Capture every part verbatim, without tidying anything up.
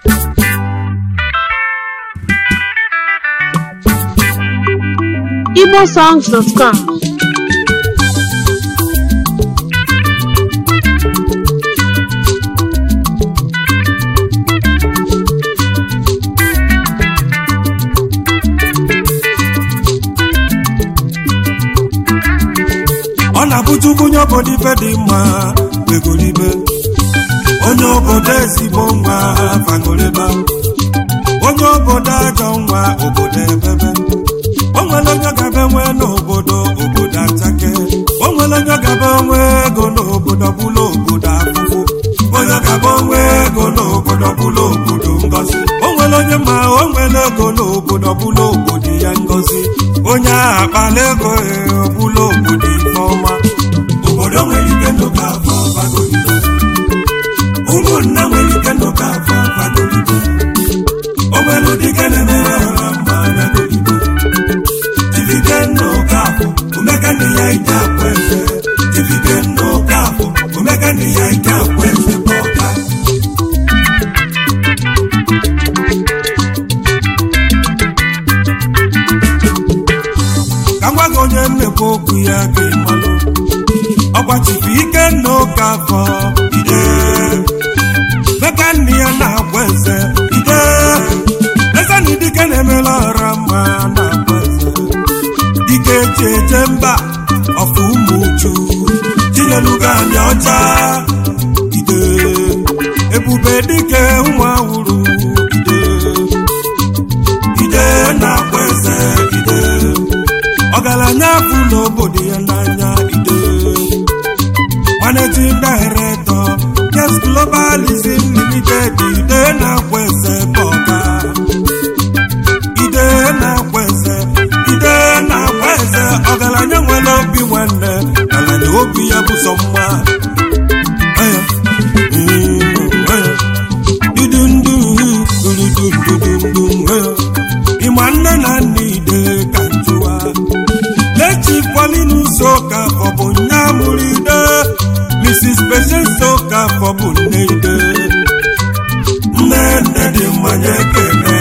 igbo songs dot com. ọ na-abụchukwu onye obodo ife dị mma begolibe onye obodo ezigbo nwa fagoliba onye obodo ajọ nwa obodo ebebe o nwere onye gabe nwe n'obodo obodo atake o nwere onye gabe nwe ego n'obodo bụla obodo afụfụ onye gabe nwe ego n'obodo bụla obodo ngozi o nwere onye ma o nwere ego n'obodo bụla obodo ya ngozi onye ahụ akpala ego bụla obodo ifeọma obodo nwere ike n'oge afọ bagolibe ụmụnna nwere ike n'oge afọ bagolibe o nwere ụdị ike na-emere ọra mma bagolibe jibide n'oge afọ omega ndị ya ike akwa eze jibide n'oge afọ omega ndị ya ike akwa eze bụ ọka ka ngwa gị onye nnekwu okwu ya ga-emalụ ọgbachifu ike n'oge afọ ide meka nne ya na-akwa eze ide eze na dike na-emela ọra mma na-akwa eze dike eji eje mba ọfụ ụmụ uchu tinyelugo anya ọcha ide ebube dike ụmụ awụrụ ide ide na-akwa eze ide ọgaranya afụ n'obodo ya n'anya ide managing director Yes Globalism Limited ide na-akwa eze bọga ide na-akwa eze ide na-akwa eze ọgaranya nwere obi nwanne ọgaranya obi ya bụ sọ mma ịma nne na nne ide ka njụwa lechi kwalinuso ka ọ bụ nya mụrụ ide Missus Patience ka ọ bụ nne ide nne nne dị mmanya ekene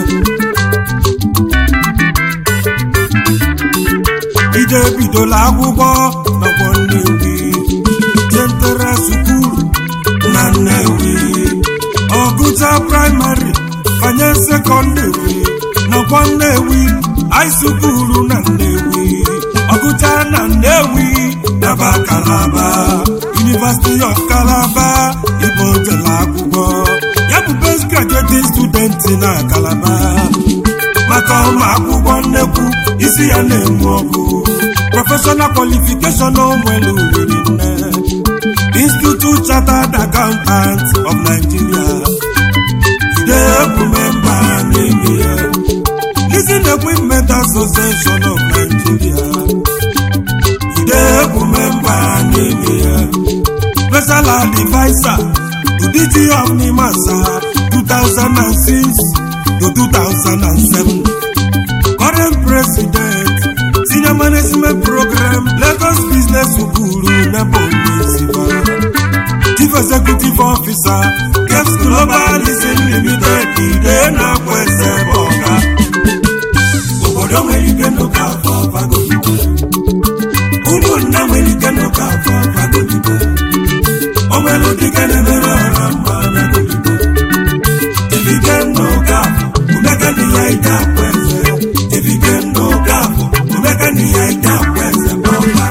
ide bidola akwụkwọ n'ọgbọ Nnewi jentere sukulu na Nnewi ọgụcha praịmarị banye sekọndịrị n'ọgbọ Nnewi high sukulu na Nnewi ọgụcha na Nnewi daba Calabar University of Calabar ibo jela akwụkwọ ya bụ best graduating student na Calabar maka ụmụ akwụkwọ nnekwu isi ya na-enwe ọkụ professional qualification onwere uriri nne Institute Chartered Accountants of Nigeria ide bụ memba n'ime ya Leasing Equipment Association of Nigeria ide bụ memba n'ime ya Special Advisor to D G of NIMASA two thousand six to two thousand seven Current President Senior Management Program Lagos Business Uburu Nebo Nisiba Chief Executive Officer Caps Globalism Limited ide na-akwa eze bọga obodo nwere ike n'oge afọ bagolibe ụmụnna nwere ike n'oge afọ bagolibe o nwere ụdị ike na-emere ọra mma bagolibe jibide n'oge afọ omega ndị ya ike akwa eze jibide n'oge afọ omega ndị ya ike akwa eze bọga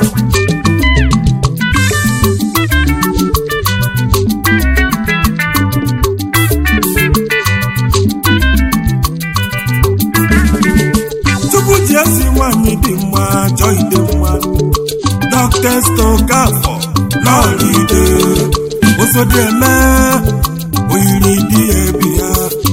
Chukwu ji esi nwanyị dị mma chọọ ide mma Doctor Stokafọ lọride osodi eme oyiri di ebi ya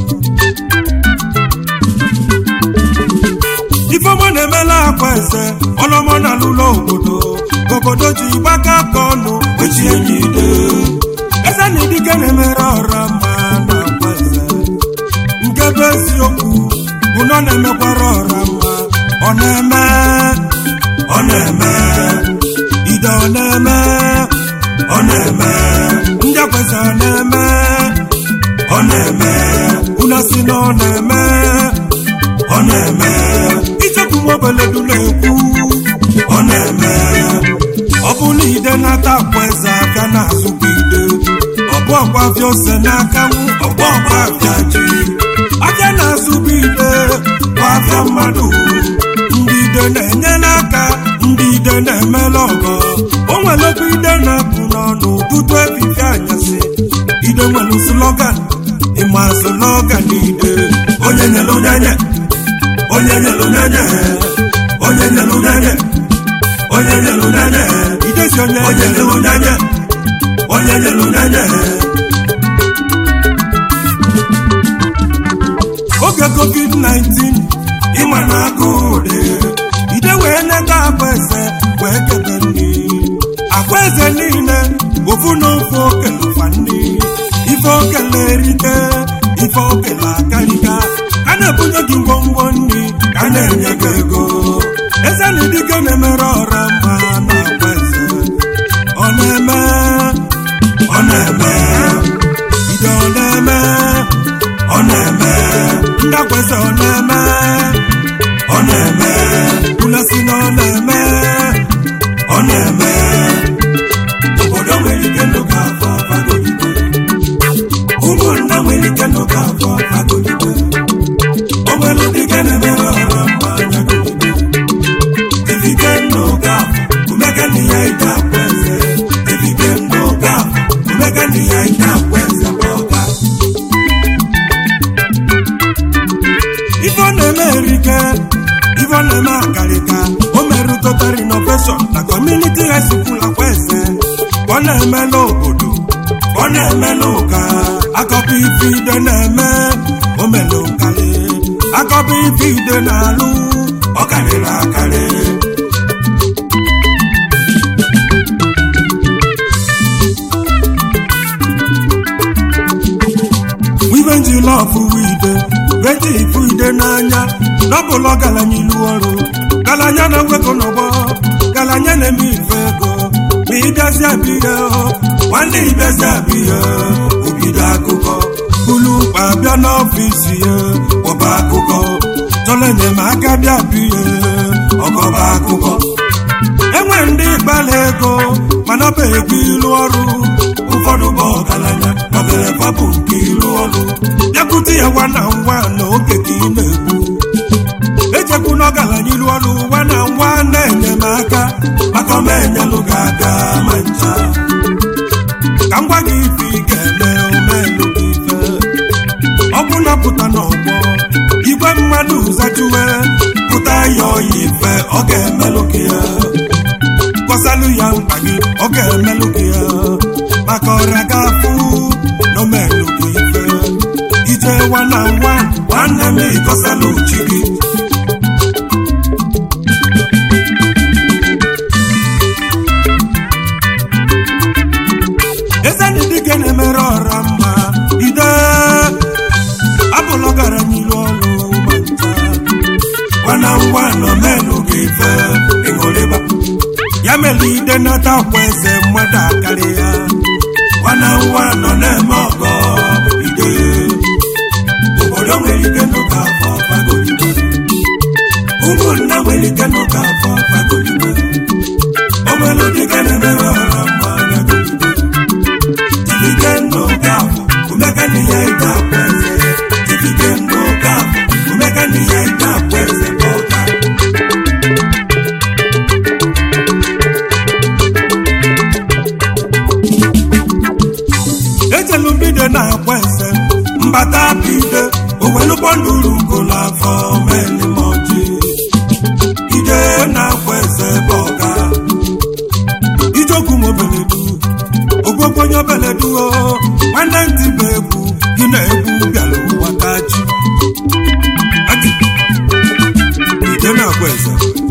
ifeọma na-emela akwa eze ọlọmọ na lụlọ obodo obodo ji gbaka aka ọnụ echi enyi ide eze na idike na-emere ọra mma na akwa eze nke bụ eziokwu bụ na ọ na-emekwara ọra mma ọ na-eme ọ na-eme ide ọ na-eme ọ na-eme ndị akwesa ọ na-eme ọ na-eme una si na ọ na-eme ọ na-eme ichekwu obeledu na-ekwu ọ na-eme ọ bụ na ide na-ata akwa eze aka na-azụkwa ide ọbụ ọgba afịa ose n'aka ọbụ ọgba afịa ji aka na-azụkwa ide bụ afịa mmadụ ndị ide na-enye n'aka ndị ide na-emela ọgọ o nwere okwu ide na-apụ n'ọnụ tutu efife anyasị ide nwere slogan ịma slogan ide onye nyere onye onye nyere onye onye nyere onye onye nyere onye idesi onye onye nyere onye onye nyere onye oge covid nineteen ịma na agụụ dị ide wee nega akwa eze wee kebe nri akwa eze niile ofu na ofe okele ụfa nri ife okele erite ife okele akarịka a na-ebunye gị ngwongwo nri ka a na-enye gị ego eze na dike na-emere ọra mma na akwa eze ọ na-eme ọ na-eme ide ọ na-eme ọ na-eme ndị akwa eze ọ na-eme ọ na-eme ụlọ si na ọ na-eme ọ na-eme obodo nwere ike n'oge afọ fagolite ụmụnna nwere ike n'oge afọ fagolite o nwere dike na-emere ọra mma nyagolite ifike n'oge afọ umega na ya ide akwa eze ifike n'oge afọ umega na ya ide akwa eze ọga ife ọ na-eme erike ife ọ na-eme akarịka o mere total renovation na community high school akwa eze ọ na-eme n'obodo ọ na-eme n'ụka akọpụ ife ide na-eme o mere ụkarị akọpụ ife ide na-alụ ọ karịrị akarị wive njila ọfụwa ide weji ifu ide n'anya n'ọbụla ọgaranya ilu ọrụ galanya na nwego n'ọgbọ galanya na-eme ife ego ma ịbịazi abịa nwanne ịbịazi abịa obido akụkọ bulu mkpa bịa n'ọfisi ya ọba akụkọ chọrọ enyemaka bịa bịa ọgọba akụkọ enwe ndị gbara ego mana ọ bụ ego ilu ọrụ ụfọdụ bụ ọgaranya obere fabụ nke ilu ọrụ bịakwute ya nwa na nwa na oge ka ị na-egbu ejekwu n'ọgaranya ilu ọrụ nwa na nwa na-enyemaka maka ọma enyelụ gị aka ma ncha ka m gwa gị ife ị ga-eme omelụ gị ife ọ bụ na pụta n'ọgbọ igwe mmadụ zachuwe pụta ya ọya ife ọ ga-emelụ gị ya kọsalụ ya mkpa gị ọ ga-emelụ gị ya maka ọra ga-afụ na omelụ gị ife ije nwa na nwa nwanne m ịkọsalụ chi gị ezeni dike na-emere ọra mma ide abụla ọgaranya ilu ọrụ ma ncha nwana ngwa nọ menụ gị ife ịṅụrịba ya mere ide nata akwa eze mmadụ akarị ya nwana ngwa nọ na-eme ọgọ ide obodo nwere ike n'oge afọ fagolite ụmụnna nwere ike n'oge afọ fagolite o nwere dike na-emere ọra mma nyagolite ifike n'oge afọ umega na ya ide akwa eze ifike n'oge afọ umega na ya ide akwa eze ọga ejelu mbido na akwa eze mbata bide owelụgbọ nduru nkụlụ afọ melimoji ide na akwa eze bụ ọga ijokwu mobeledu ogwogwonye obeledu nwanne ntị bụ egwu gị na-egwu bịara ụwa kachi ide na akwa eze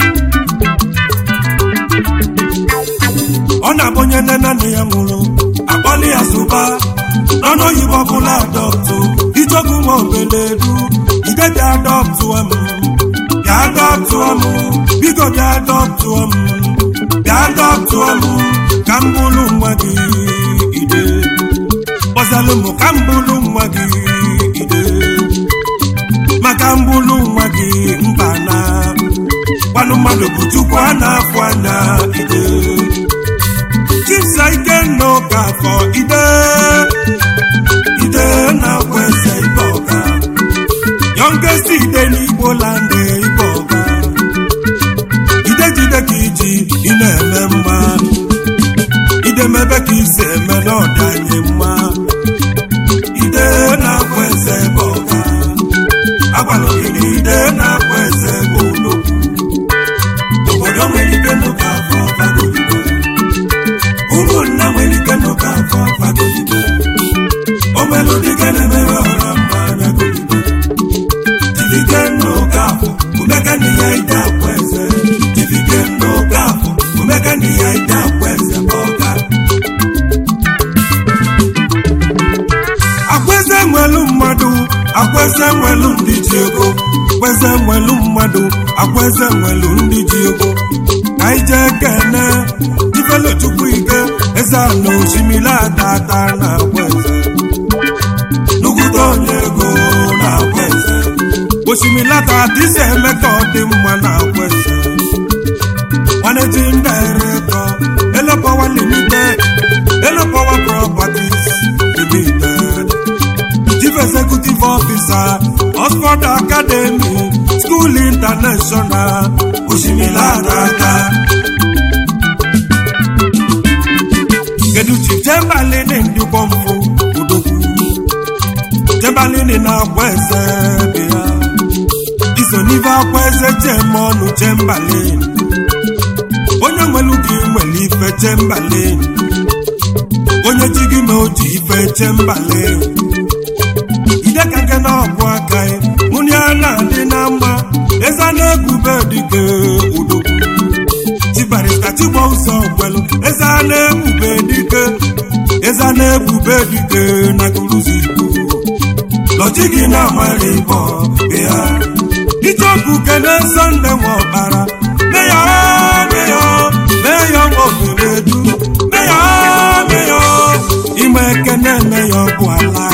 ọ na-abụnye nne na nna ya nwụrụ akpọli ya sụba n'ọnụ oyibo bụla adọptụ ijokwu ma obeledu ide bịa adọptụ m bịa adọptụ m biko bịa adọptụ m bịa adọptụ m ka m bụrụ nwa gị ide ọzalụ mụ ka mbụlụ nwa gị ide maka mbụlụ nwa gị mba na gwanụ mmadụ bụ Chukwu a na-afụ anya ide Chisa ike n'ụka afọ ide ide na-akwa eze Igbo ọga youngest ide n'Igbo land Igbo ọga ide jide ka iji ị na-eme mma ide mebe ka isi eme n'ọdanye mma ide na-akwa eze Igbo ọga agwala ogene ide na-akwa eze Igbo n'okwu obodo nwere ike n'ụka afọ fagolibe ụmụnna nwere ike n'ụka afọ fagolibe omelu dike na-emere ọra mma nyagolibe jidike n'ụka afọ umeka na ya ide akwa eze jidike n'ụka afọ umeka na ya ide akwa eze ọga akweze nwelu mmadụ akweze nwelu ndị ji ego akweze nwelu mmadụ akweze nwelu ndị ji ego ka ije kene ifelo Chukwu ike eze na osimiri atata na akweze nugudo onye ego na akweze osimiri atata isi eme ka ọ dị mma na akweze managing director Elo Power Limited Elo Power Properties Limited Chief Executive Officer Oxford Academy School International Oshimilata Kedu Chief Chamberlain ndi kwomfu udoku Chamberlain na kweze bia Iso niva kweze chemonu Chamberlain Onye nwelu gị nwere ife Chamberlain onye ji gị ma oji ife Chamberlain ide ka nke na ọbụ aka mụnye a na-adị na mma eze na-ebube dike udokwu Chibarista Chigbo ụzọ kwelu eze na-ebube dike eze na-ebube dike na guruzi Igbo lọji gị na amara Igbo ya ichọkụ kene Sunday nwa ọkpara meya meya meya nwokeredu meya meya ime ekene meya bụ ala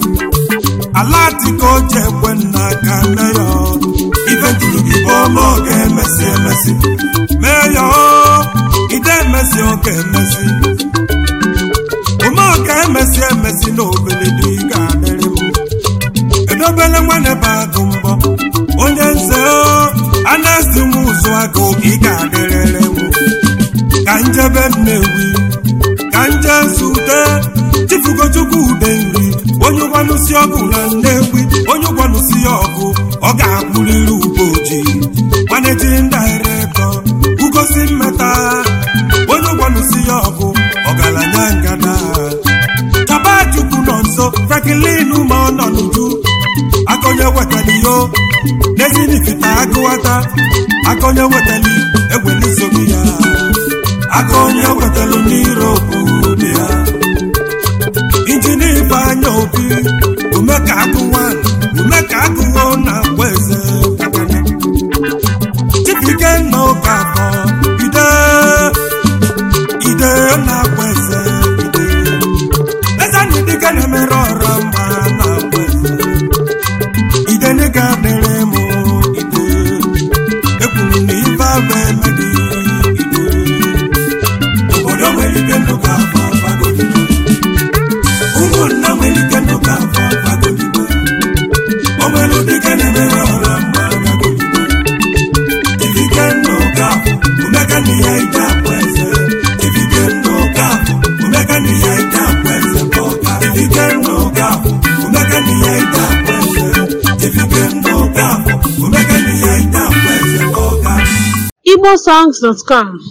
ala dịka o ji ekwe n'aka meya ife juru gị bụ ọma ọ ga-emesi emesi meya ide emesi ọ ga-emesi ome ọ ga-emesi emesi na obeledi ga-adịrị m edobele nwanne bụ agụ mbọ onye nze anesti m ụzụ agụ ị ga-adịrịrị m ka njebe Nnewi ka nje zute Chifugochukwu ude nri onye ụgwanụsi ọgụ na Nnewi onye ụgwanụsi ọgụ ọ ga-akwụrịrị Ugoji managing director Ugosi mmeta onye ụgwanụsi ọgụ ọgaranya ngada Tabachukwu nọ nso Franklin ma ọ nọ n'uju akonye wetali yo nezinifita agụwata akonye wetali egweli sobi ya akonye wetalu n'Europe dị ya injini anya obi umeka agụwa umeka agụwa na kweze kakane chifike na ụka afọ ide ide na kweze ide eze na dike na-emere ọra mma na kweze ide nịga dịrị m ide ekwuru na ife abụ emedi ide obodo nwere ike n'ụka afọ fagolibe ụmụnna nwere ike n'ụka afọ fagolibe omelu dike na-emere ọra mma gagolibe ivike n'ụka afọ umeka na ya ide akwa eze ivike n'ụka afọ umeka na ya ide akwa eze ọga ivike n'ụka afọ umeka na ya ide akwa eze Igbo songs dot com